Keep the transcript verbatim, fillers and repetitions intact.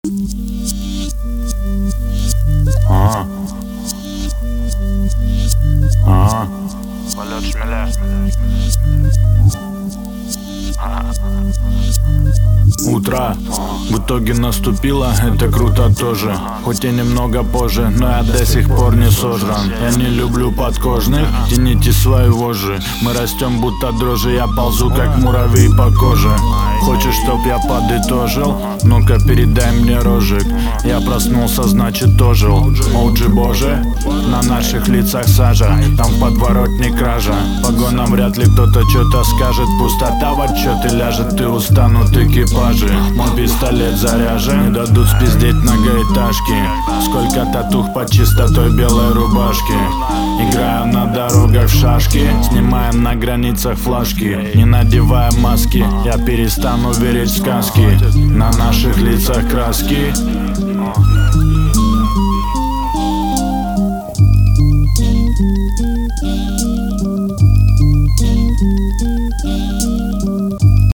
Ага. Ага. Полет шмеля. Утро в итоге наступило, это круто тоже. Хоть и немного позже, но я до сих пор не сожран. Я не люблю подкожных, тяните свои вожжи. Мы растем будто дрожжи, я ползу как муравей по коже. Хочешь, чтоб я подытожил? Ну-ка передай мне рожек. Я проснулся, значит ожил. Оуджи боже, на наших лицах сажа. Там в подворотне кража. Погонам вряд ли кто-то что-то скажет. Пустота в отчете ляжет, и устанут экипажи. Мой пистолет заряжен, не дадут спиздеть многоэтажки. Сколько татух под чистотой белой рубашки. Играем на дорогах в шашки, снимаем на границах флажки. Не надевая маски, я перестану верить в сказки. На наших лицах краски. Thank you.